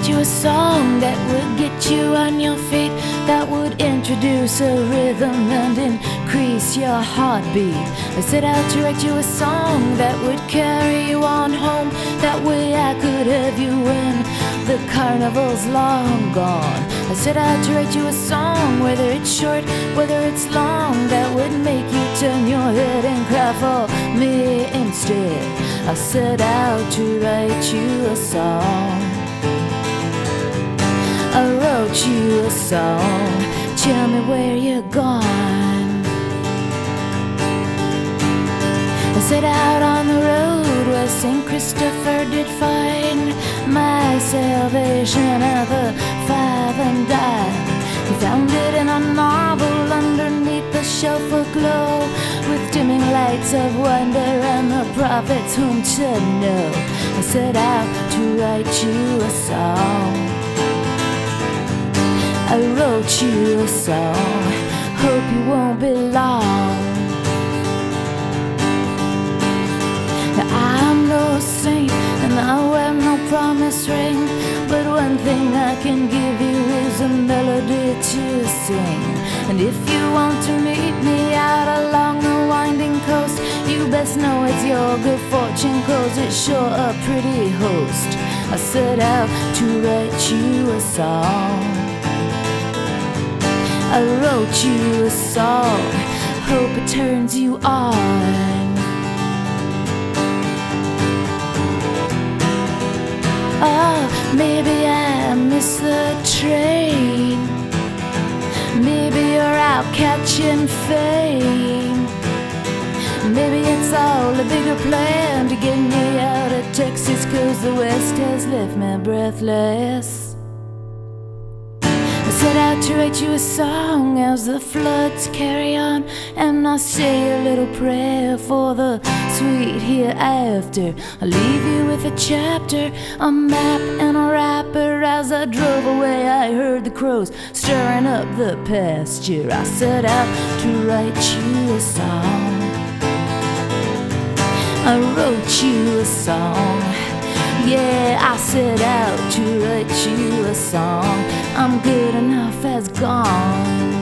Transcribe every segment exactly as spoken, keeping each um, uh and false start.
write you a song that would get you on your feet, that would introduce a rhythm and increase your heartbeat. I set out to write you a song that would carry you on home. That way I could have you when the carnival's long gone. I set out to write you a song, whether it's short, whether it's long, that would make you turn your head and cry for me instead. I set out to write you a song. I wrote you a song. Tell me where you're gone. I set out on the road where Saint Christopher did find my salvation at the five and dime. He found it in a novel underneath the shelf aglow, with dimming lights of wonder and the prophets whom to know. I set out to write you a song. I wrote you a song. Hope you won't be long. Now, I'm no saint and I wear no promise ring, but one thing I can give you is a melody to sing. And if you want to meet me out along the winding coast, you best know it's your good fortune, 'cause it's sure a pretty host. I set out to write you a song. I wrote you a song. Hope it turns you on. Oh, maybe I missed the train. Maybe you're out catching fame. Maybe it's all a bigger plan to get me out of Texas, 'cause the West has left me breathless. I set out to write you a song as the floods carry on, and I say a little prayer for the sweet hereafter. I'll leave you with a chapter, a map and a wrapper. As I drove away I heard the crows stirring up the pasture. I set out to write you a song. I wrote you a song. Yeah, I set out to write you a song. I'm good enough as gone.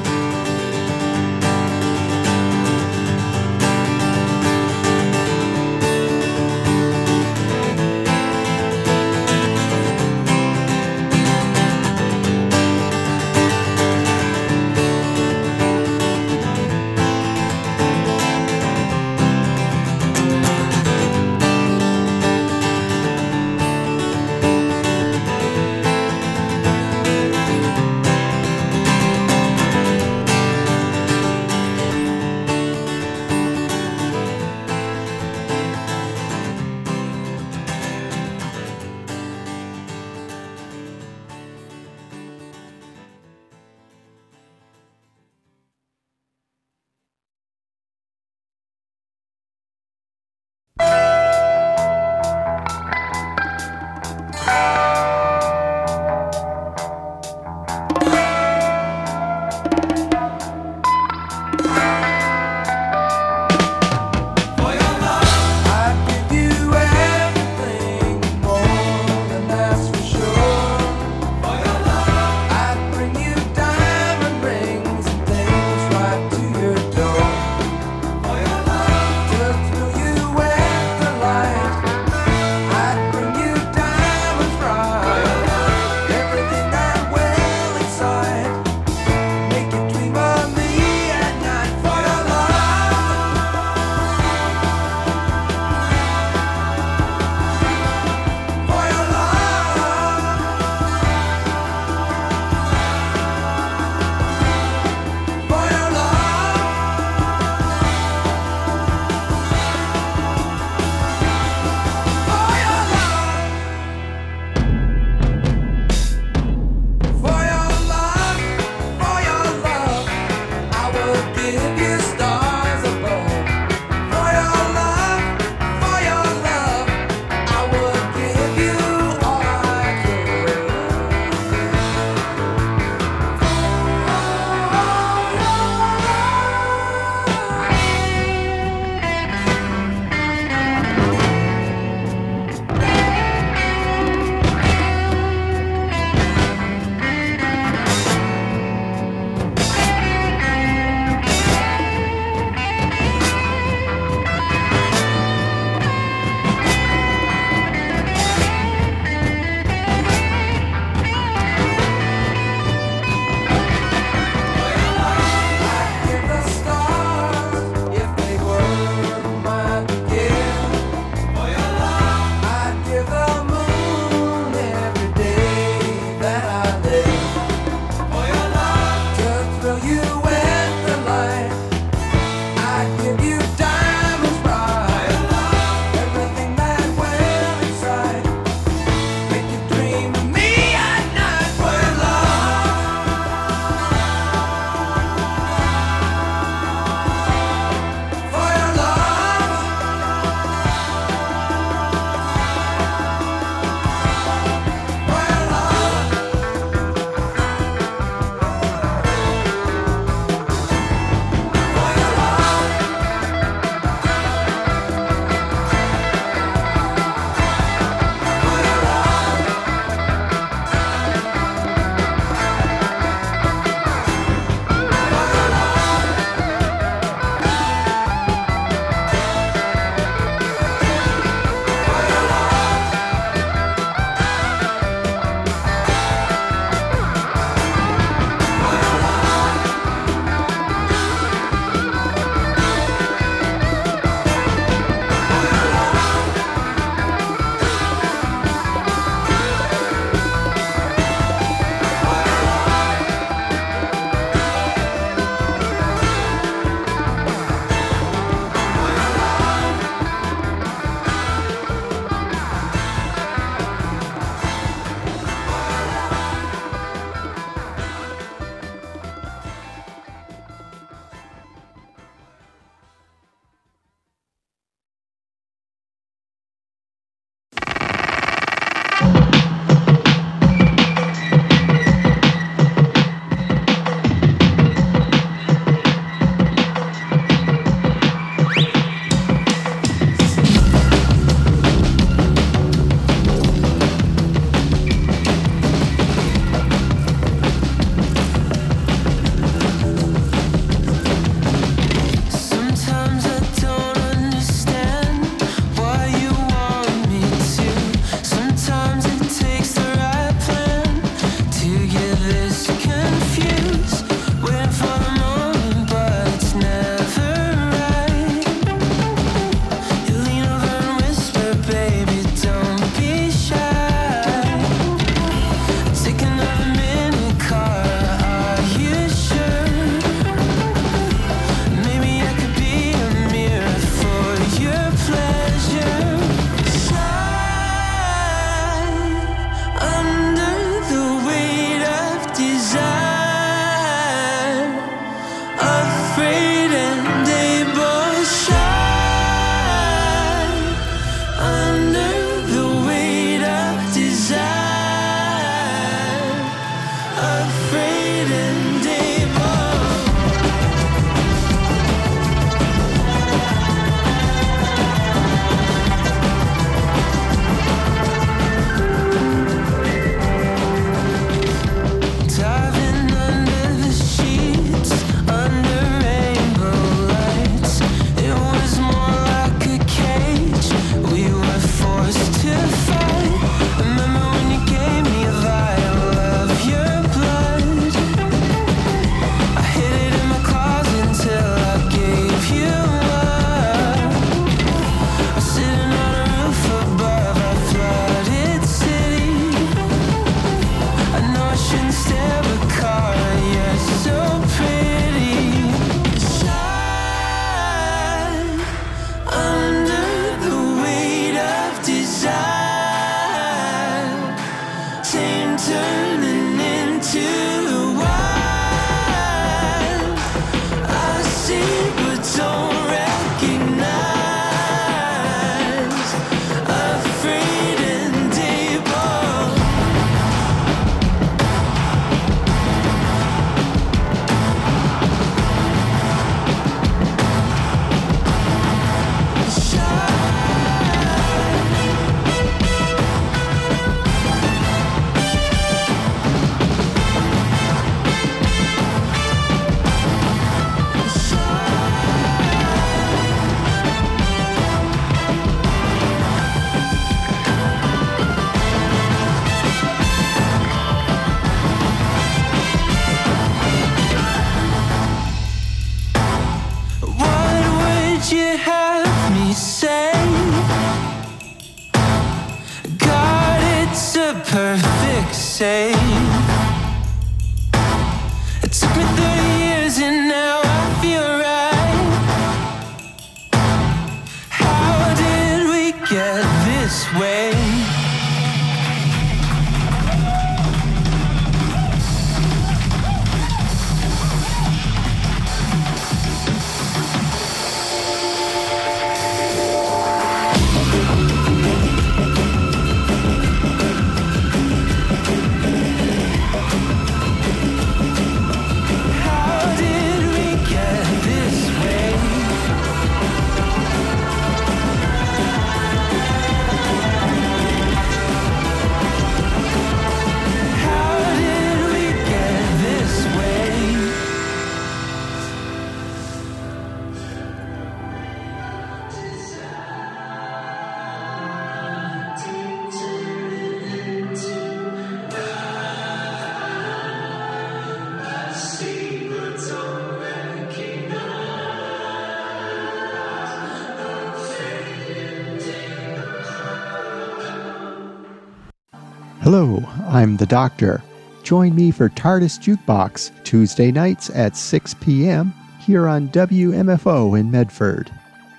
Hello, I'm the Doctor. Join me for TARDIS Jukebox Tuesday nights at six p.m. here on W M F O in Medford.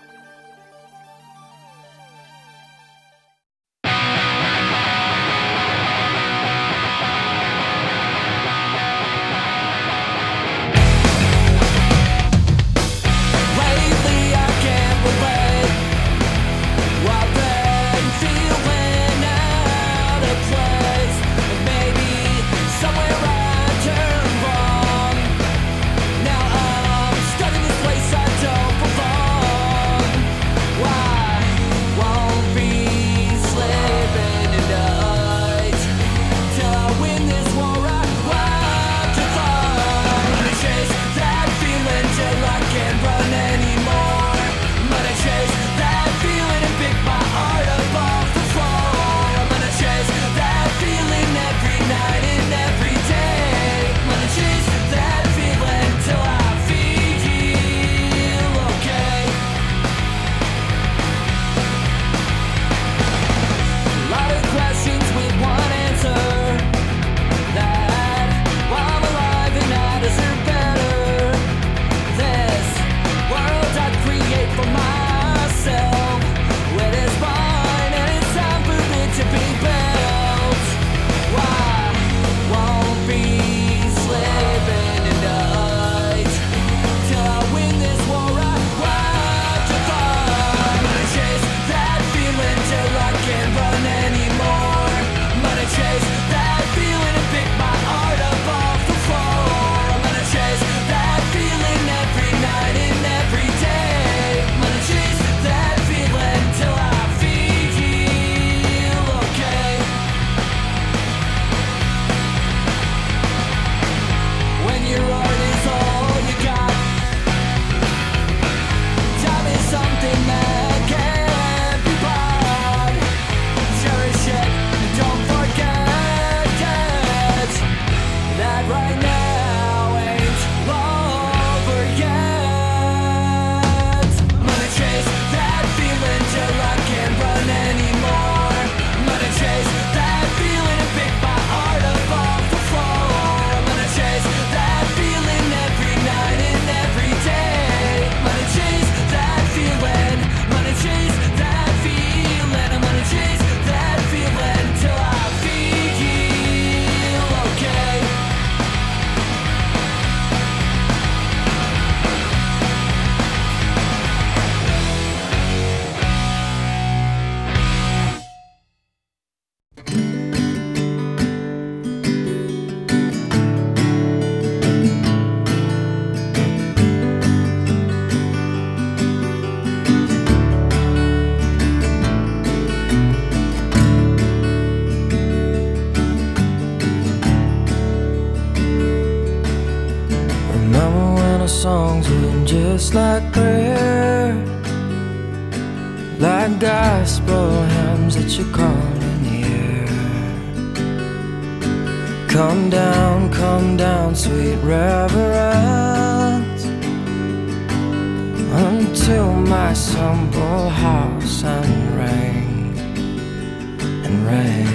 Songs were just like prayer, like gospel hymns that you call in the air. Come down, come down, sweet reverence, until my simple house and rain and rain.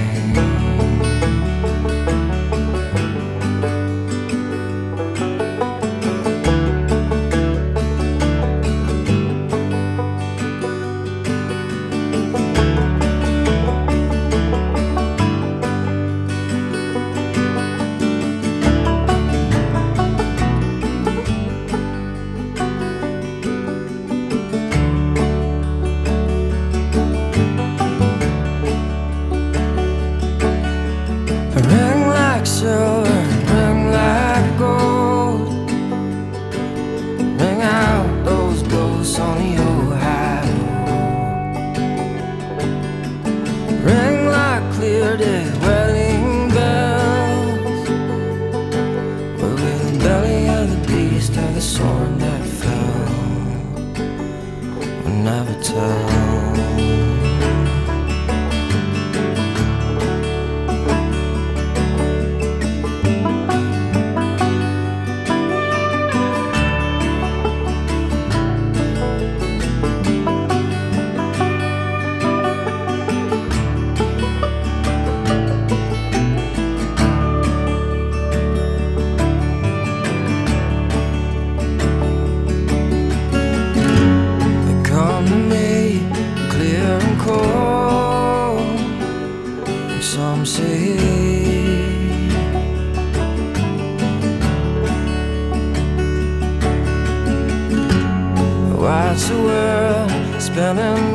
watch the world spinning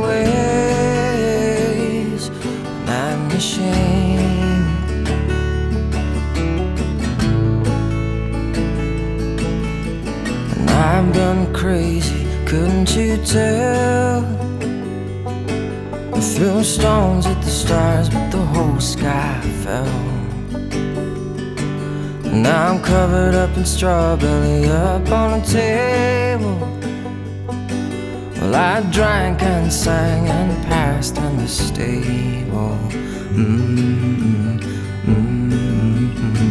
ways, night machine. And I've been crazy, couldn't you tell? I threw stones at the stars, but the whole sky fell. Now I'm covered up in strawberry up on a table. Well, I drank and sang and passed in the stable. Mm-hmm. Mm-hmm.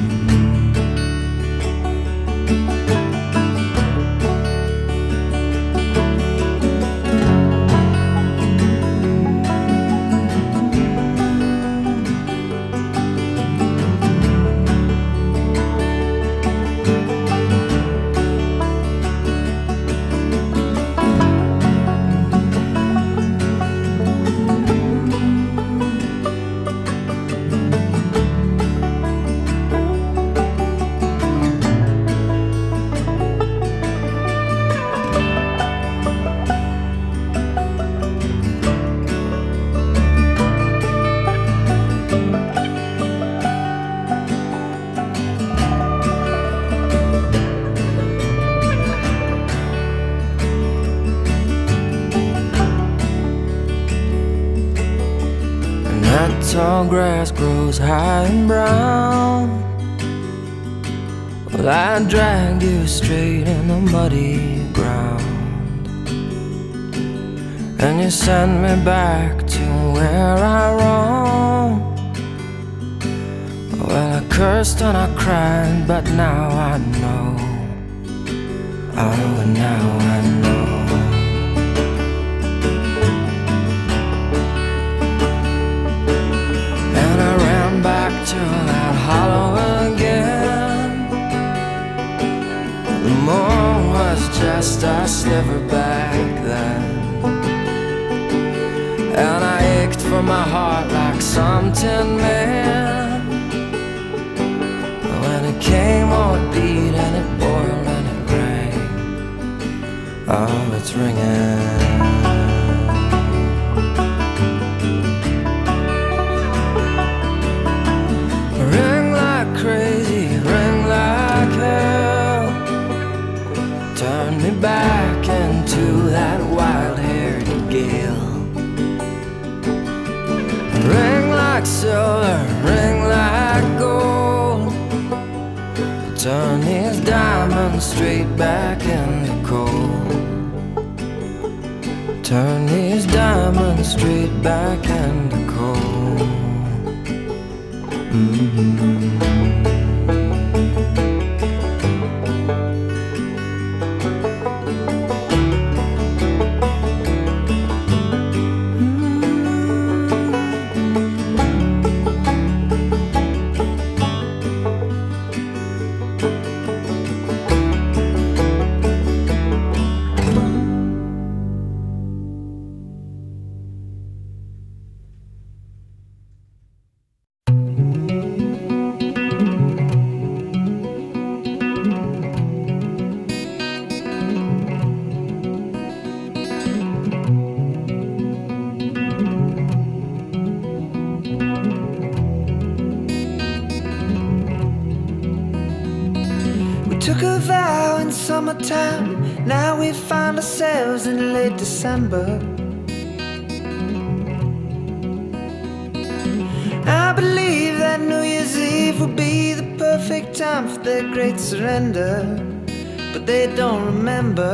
Tall grass grows high and brown. Well, I dragged you straight in the muddy ground, and you sent me back to where I roamed. Well, I cursed and I cried, but now I know. Oh, now I know. Back to that hollow again. The moon was just a sliver back then, and I ached for my heart like some tin man. When it came, oh, it beat and it boiled and it rang. Oh, it's ringing. Crazy, ring like hell. Turn me back into that wild-haired gale. Ring like silver, ring like gold. Turn these diamonds straight back into coal. Turn these diamonds straight back into coal. Mm-hmm. Took a vow in summertime, now we find ourselves in late December. I believe that New Year's Eve will be the perfect time for their great surrender, but they don't remember.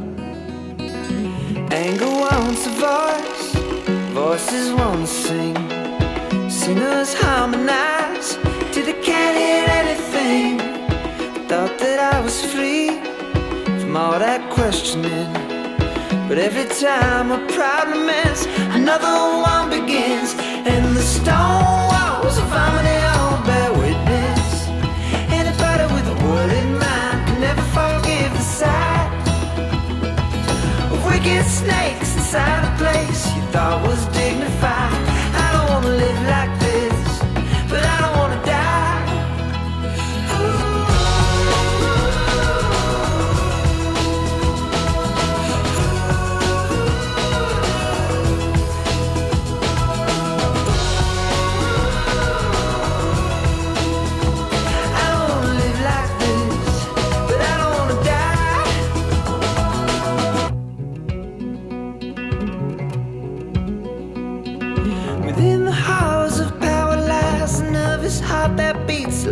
Anger wants a voice, voices want to sing. Singers harmonize till they can't hear anything. Thought that I was free from all that questioning, but every time a problem ends, another one begins. And the stone walls of harmony all bear witness. Anybody with a worded mind can never forgive the sight of wicked snakes inside a place you thought was dignified. I don't wanna live like this, but I don't wanna die. Ooh.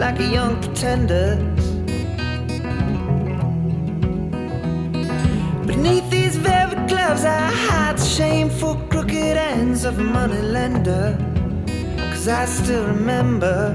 like a young pretender. Beneath these velvet gloves I hide the shameful crooked ends of a moneylender. Cause I still remember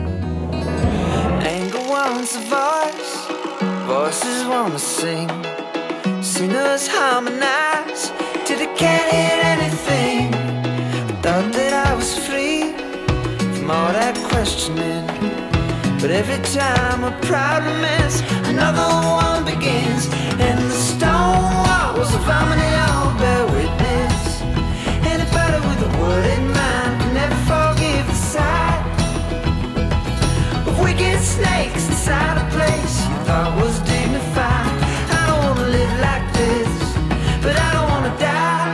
anger wants a voice, voices wanna sing, singers harmonize till they can't hear anything. I thought that I was free from all that questioning, but every time a problem ends, another one begins. And the stone walls of harmony all bear witness. Anybody with a word in mind can never forgive the sight of wicked snakes inside a place you thought was dignified. I don't wanna live like this, but I don't wanna die.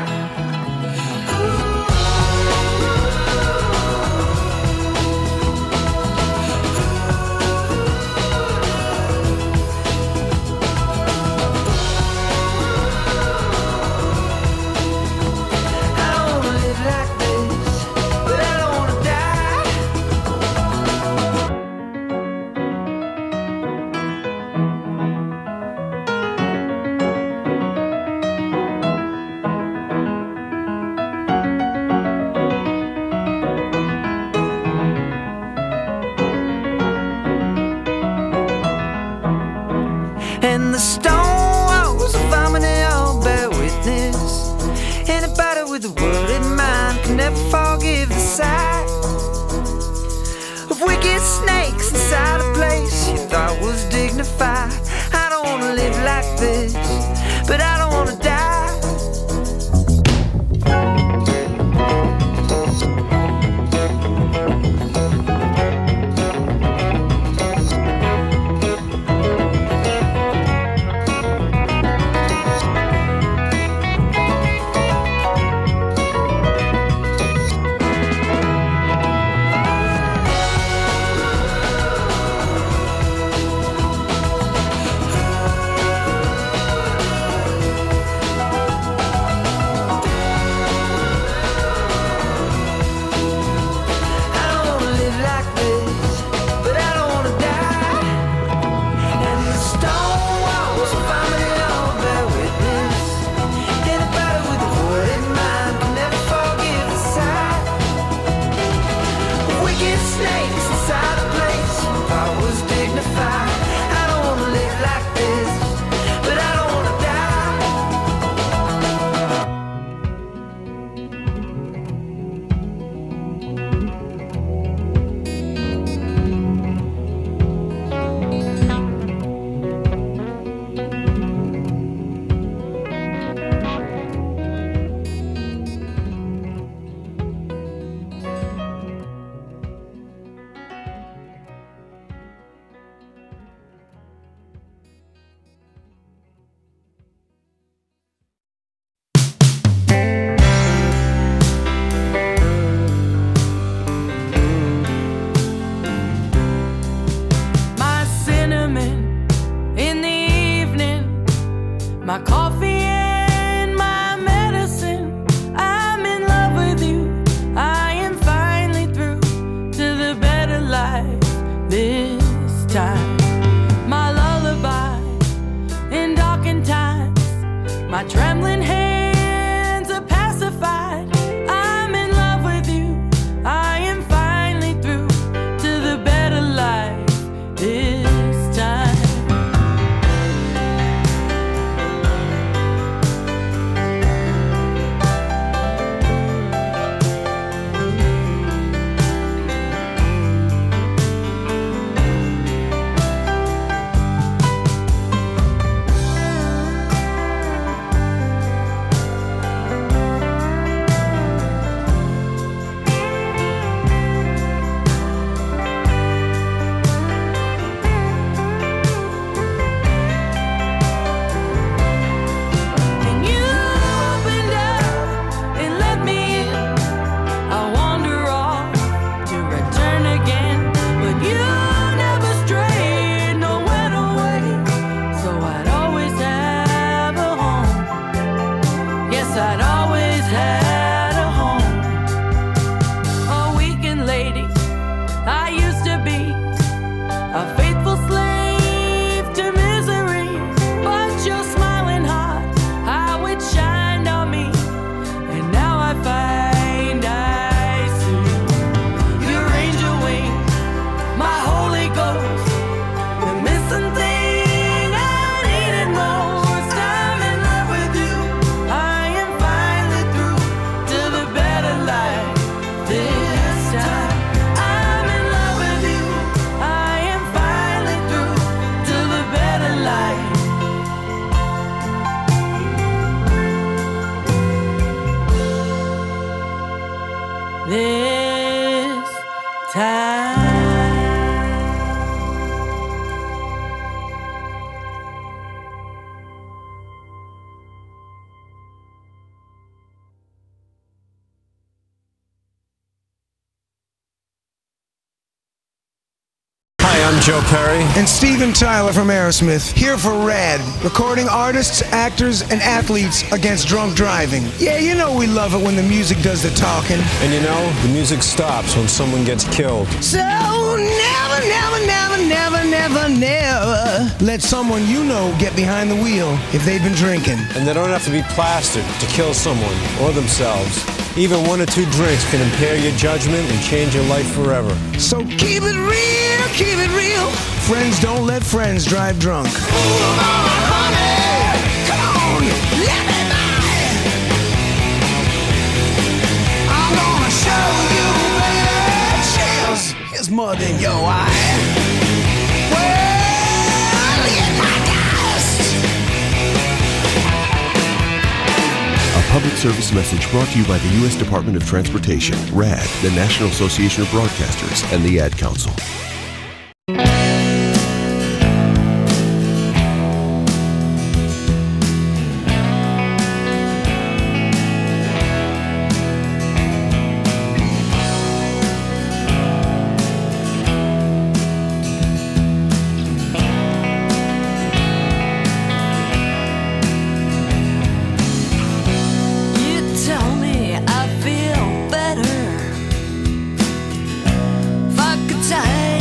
And the stone walls of harmony all bear witness. Anybody with a word in mind can never forgive the sight of wicked snakes inside a place you thought was dignified. I don't wanna live like this, but I don't wanna die. My coffee and my medicine. I'm in love with you. I am finally through to the better life this time. My lullaby in darkened times. My trembling hands are pacified. I'm in love with you. I am finally through to the better life this time. I'm Joe Perry. And Steven Tyler from Aerosmith, here for RAD, recording artists, actors, and athletes against drunk driving. Yeah, you know we love it when the music does the talking. And you know, the music stops when someone gets killed. So never, never, never, never, never, never let someone you know get behind the wheel if they've been drinking. And they don't have to be plastered to kill someone or themselves. Even one or two drinks can impair your judgment and change your life forever. So keep it real, keep it real. Friends don't let friends drive drunk. Ooh, honey, come on, let me by. I'm gonna show you, baby, chills is more than your eye. Well, get my dust. A public service message brought to you by the U S Department of Transportation, RAD, the National Association of Broadcasters, and the Ad Council. Time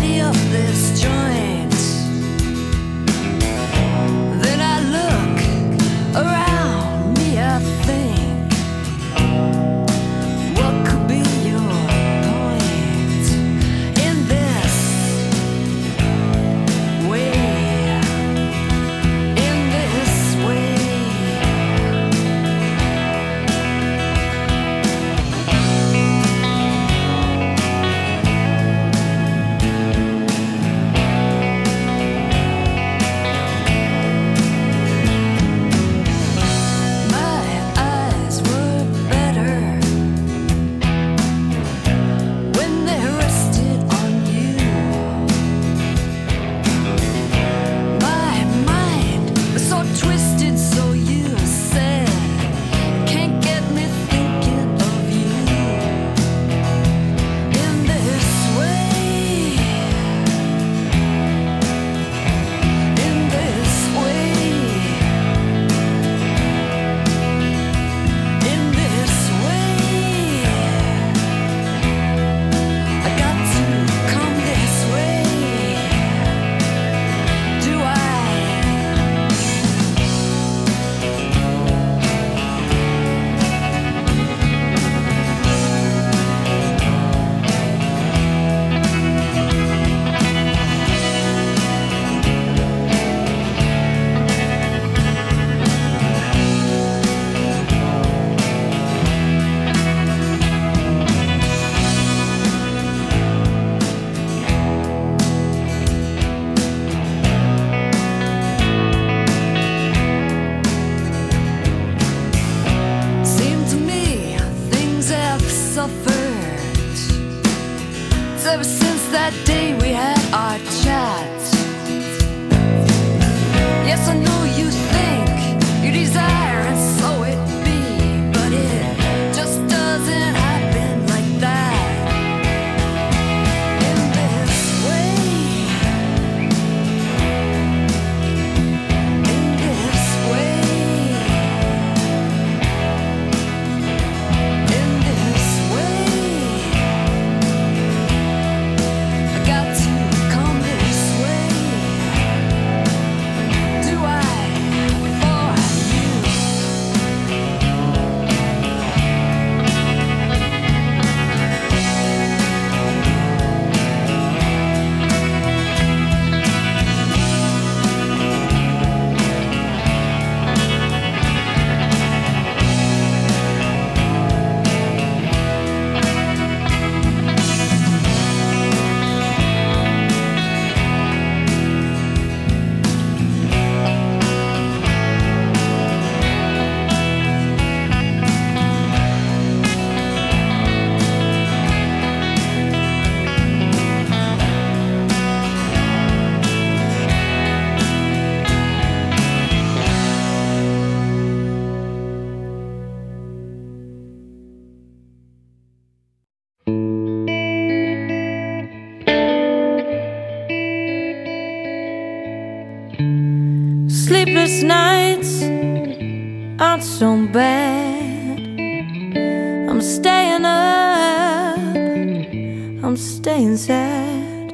Sleepless nights aren't so bad. I'm staying up, I'm staying sad.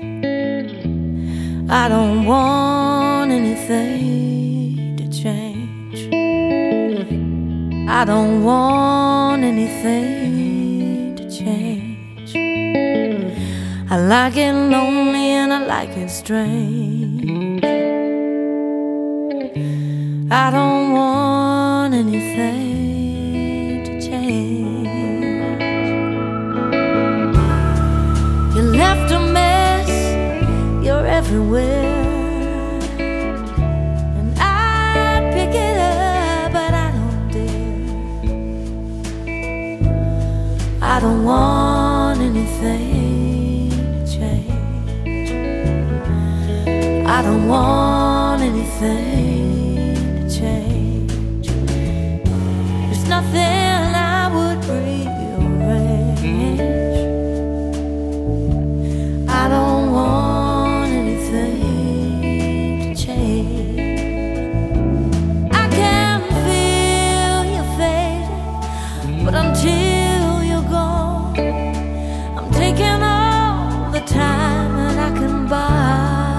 I don't want anything to change. I don't want anything to change. I like it lonely and I like it strange. I don't want anything to change. You left a mess, you're everywhere, and I'd pick it up, but I don't dare. I don't want anything to change. I don't want anything change. There's nothing I would rearrange. I don't want anything to change. I can feel you fading, but until you're gone, I'm taking all the time that I can buy.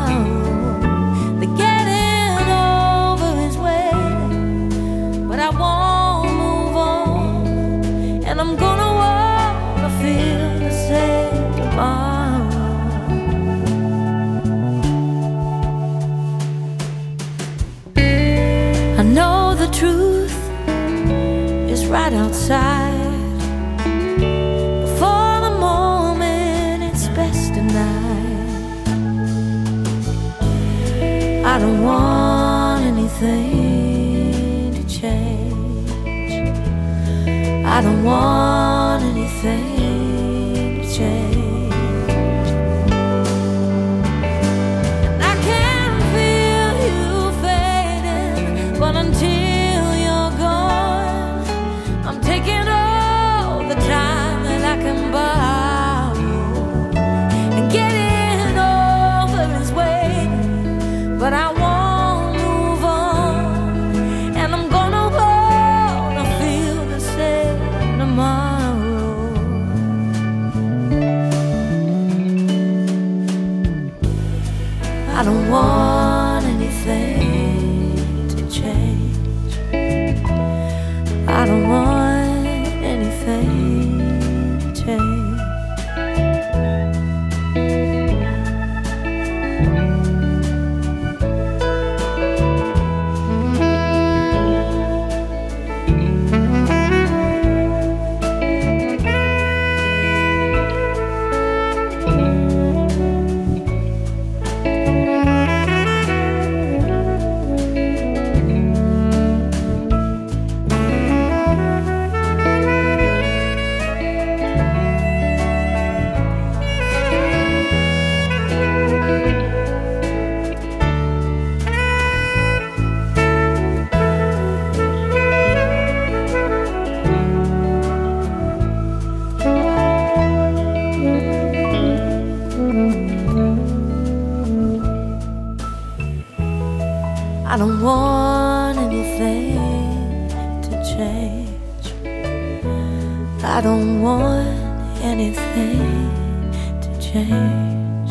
I won't move on, and I'm gonna wanna feel the same tomorrow. I know the truth is right outside. Before the moment, it's best denied. I don't want anything. I don't want anything to change. And I can feel you fading, but until you're gone, I'm taking all the time that I can borrow. And getting over is waiting, but I won't move on, and I'm gonna I don't want anything to change. I don't want anything to change. I don't want anything to change. I don't want anything to change.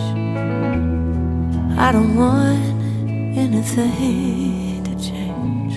I don't want anything to change.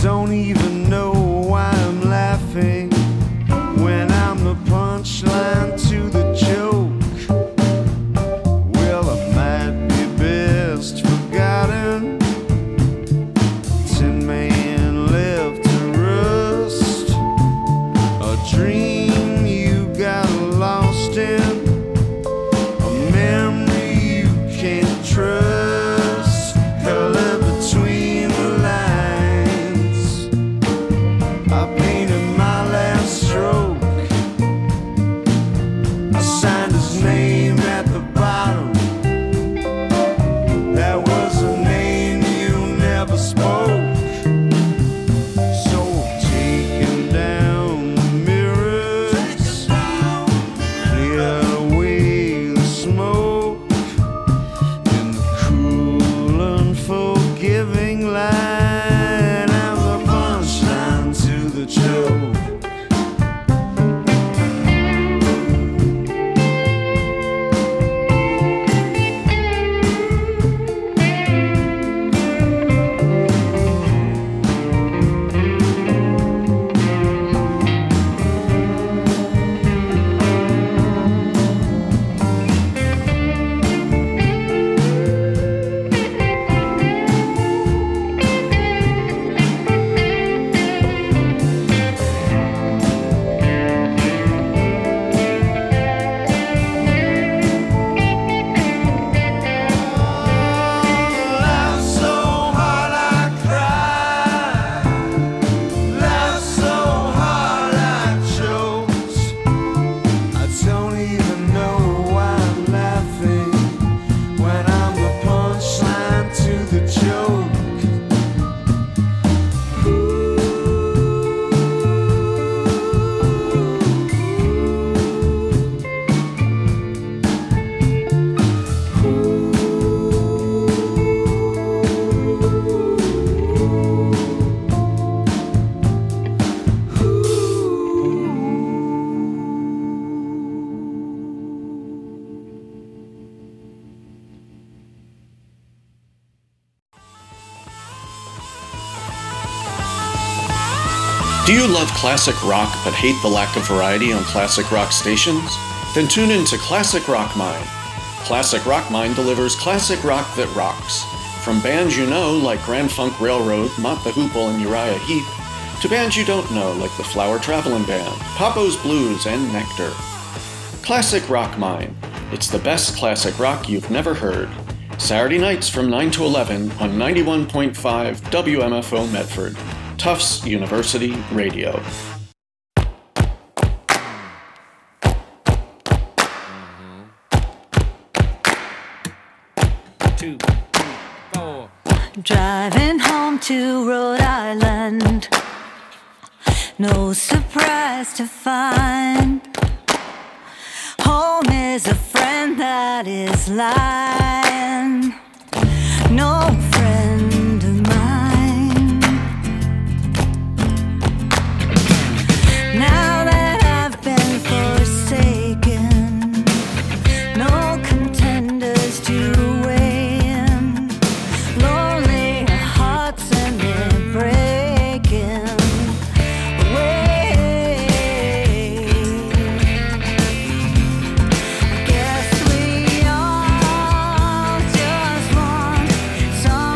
don't even know why I'm laughing when I'm the punchline to the joke. Well, I might be best forgotten. Tin man left to rust. A dream you got lost in. A memory you can't trust. Color between the lines. I painted my last stroke. I signed his name at the bottom. That was a name you never spoke. So I'm taking down the mirrors, clear away the smoke in the cool, unforgiving light. I'm the punchline to the joke. Laugh so hard I cry. Laugh so hard I choke. I don't even know why I'm laughing when I'm the punchline to the joke. Do you love classic rock but hate the lack of variety on classic rock stations? Then tune in to Classic Rock Mine. Classic Rock Mine delivers classic rock that rocks. From bands you know like Grand Funk Railroad, Mott the Hoople, and Uriah Heep, to bands you don't know like the Flower Travelin' Band, Papo's Blues, and Nectar. Classic Rock Mine. It's the best classic rock you've never heard. Saturday nights from nine to eleven on ninety-one point five W M F O Medford. Tufts University Radio. Two, four. Driving home to Rhode Island, no surprise to find home is a friend that is lying. No friend of mine. Now that I've been forsaken, no contenders to weigh in. Lonely hearts and they're breaking away. Guess we all just want some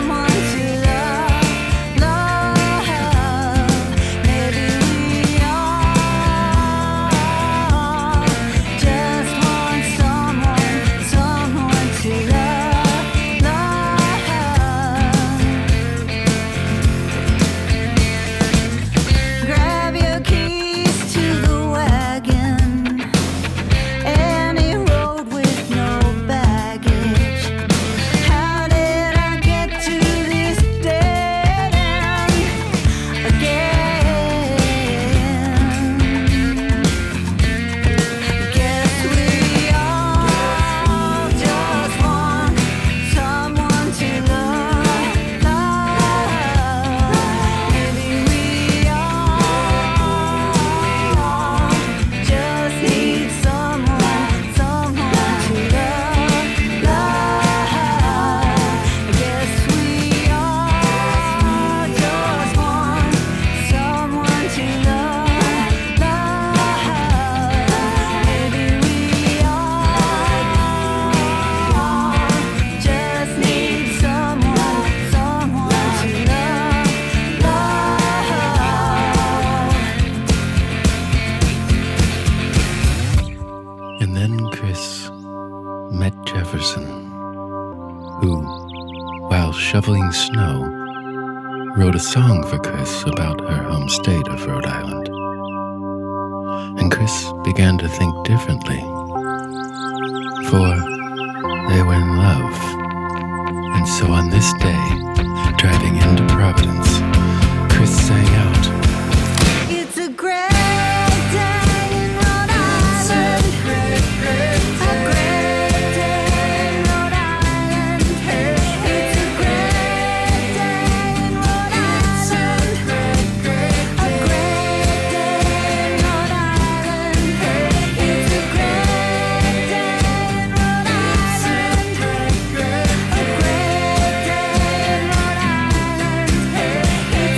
shoveling snow, wrote a song for Chris about her home state of Rhode Island. And Chris began to think differently, for they were in love. And so on this day, driving into Providence, Chris sang out, It's a great day in Rhode Island. A great, great day. A great day in Rhode Island. It's a great day in Rhode Island. A great day in Rhode Island. It's a great day in Rhode Island. A great day in Rhode Island.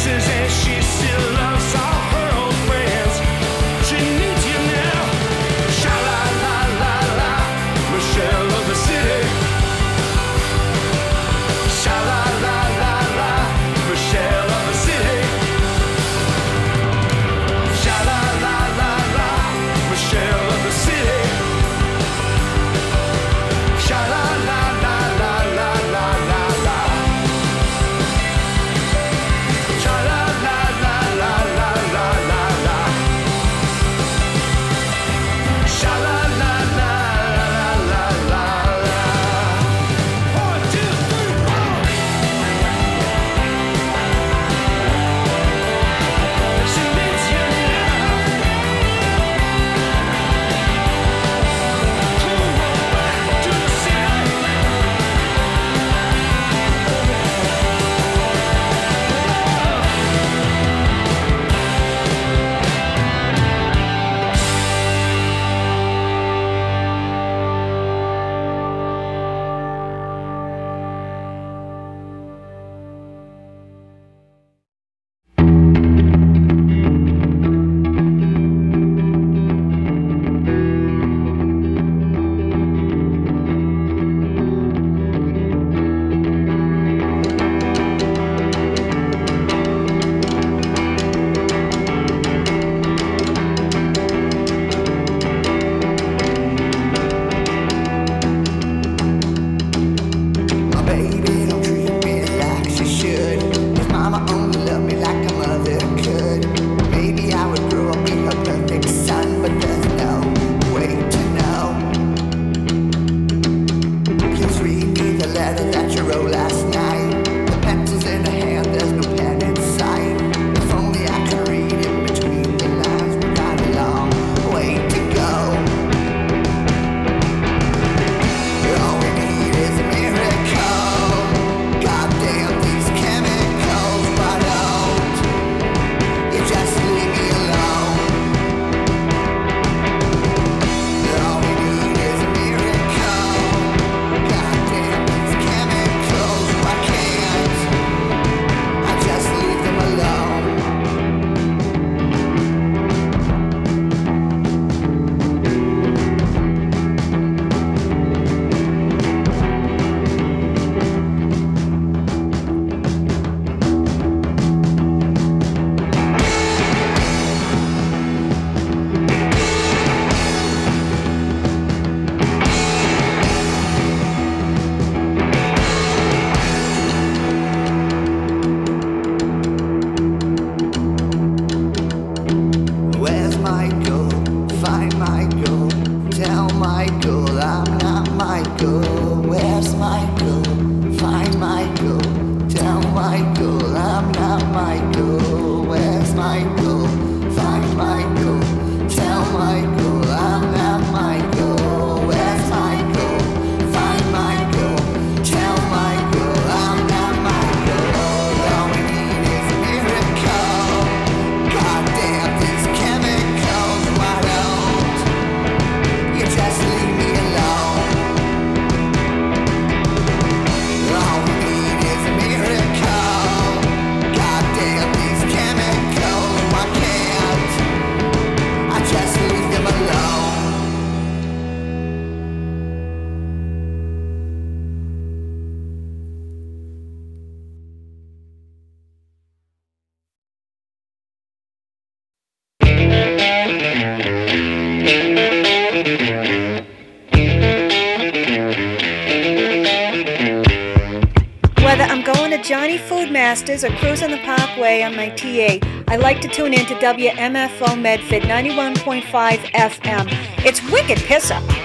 faces and she still loves all her old friends. She needs you now. Sha-la-la-la-la, Michelle of the city. Sha-la-la-la-la, Michelle of the city. Sha-la-la-la-la, Michelle of the city. Sha-la-la-la-la-la-la-la. Sha-la-la-la-la-la-la-la. Sha-la-la-la-la-la-la. One, two, three, four. She needs you now. Come on back to the city. My baby don't treat me like she should. If mama only loved me like a mother could, maybe I would grow up be her perfect son. But there's no way to know. Please read me the letter that you wrote last night. The pencil's in her hand, there's no pen in sight. If only I could read in between the lines. We got a long way to go. All we need is a miracle. Goddamn these chemicals, why don't you just leave me alone? All we need is a miracle. Goddamn these chemicals, why can't I just leave them alone? Where's Michael? Find Michael. Tell Michael I'm not Michael. Where's Michael? Find Michael. Tell Michael I'm not Michael. Where's Michael? Find Michael. Tell Michael I'm not Michael. Where's Michael? Find Michael. Tell Michael I'm not Michael. All we need is a miracle. Goddamn these chemicals, why don't you just leave me alone? All we need is a miracle. Goddamn these chemicals, why can't I just leave them alone? Whether I'm going to Johnny Food Masters or cruising the Parkway on my T eight, I like to tune in to W M F O Medford ninety-one point five F M. It's wicked piss up.